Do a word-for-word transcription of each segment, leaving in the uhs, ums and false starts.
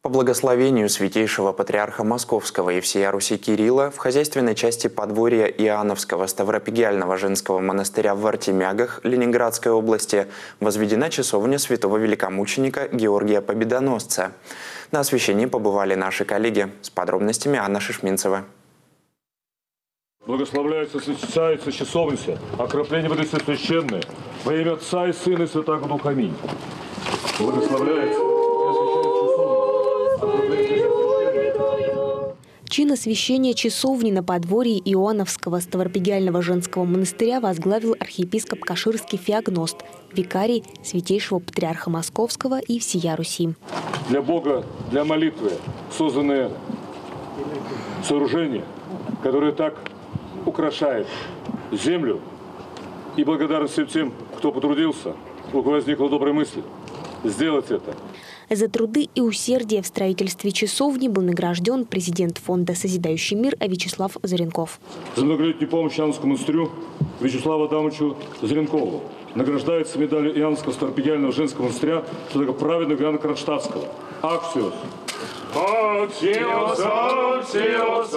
По благословению святейшего патриарха Московского и всея Руси Кирилла в хозяйственной части подворья Иоанновского Ставропигиального женского монастыря в Артемягах Ленинградской области возведена часовня святого великомученика Георгия Победоносца. На освящении побывали наши коллеги. С подробностями Анна Шишминцева. Благословляется, свящается часовня, окропление воды священное, во имя Отца и Сына и Святаго Духа. Аминь. Благословляется. Чин освящения часовни на подворье Иоанновского Ставропигиального женского монастыря возглавил архиепископ Каширский Феогност, викарий святейшего патриарха Московского и всея Руси. Для Бога, для молитвы созданные сооружения, которые так украшают землю, и благодарность всем тем, кто потрудился, у кого возникла добрая мысль сделать это. За труды и усердие в строительстве часовни был награжден президент фонда «Созидающий мир» Вячеслав Заренков. За многолетнюю помощь Иоаннскому монастырю Вячеславу Адамовичу Заренкову награждается медалью Иоаннского Ставропигиального женского монастыря святого праведного Иоанна Кронштадтского. Аксиос. Аксиос, аксиос,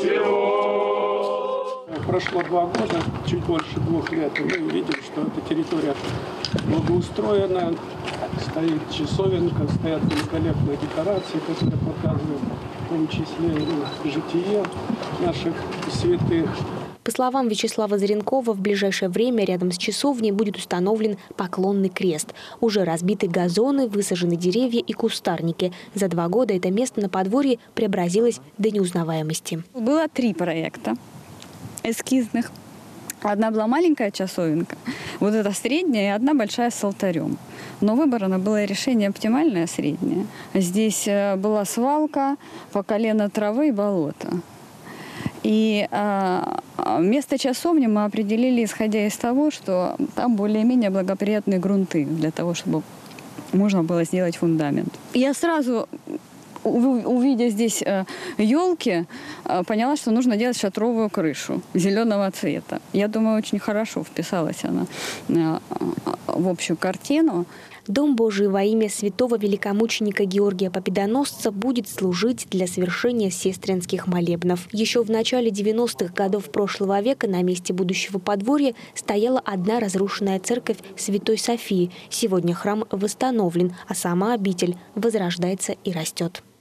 аксиос. Прошло два года, чуть больше двух лет, и мы видим, что эта территория благоустроена, стоит часовенка, стоят великолепные декорации, которые показывают в том числе и житие наших святых. По словам Вячеслава Заренкова, в ближайшее время рядом с часовней будет установлен поклонный крест. Уже разбиты газоны, высажены деревья и кустарники. За два года это место на подворье преобразилось до неузнаваемости. Было три проекта эскизных. Одна была маленькая часовенка, вот эта средняя, и одна большая с алтарем. Но выбрано было решение оптимальное среднее. Здесь была свалка, по колено травы и болото. И а, место часовни мы определили, исходя из того, что там более-менее благоприятные грунты для того, чтобы можно было сделать фундамент. Я сразу, увидя здесь елки, поняла, что нужно делать шатровую крышу зеленого цвета. Я думаю, очень хорошо вписалась она в общую картину. Дом Божий во имя святого великомученика Георгия Победоносца будет служить для совершения сестринских молебнов. Еще в начале девяностых годов прошлого века на месте будущего подворья стояла одна разрушенная церковь Святой Софии. Сегодня храм восстановлен, а сама обитель возрождается и растет.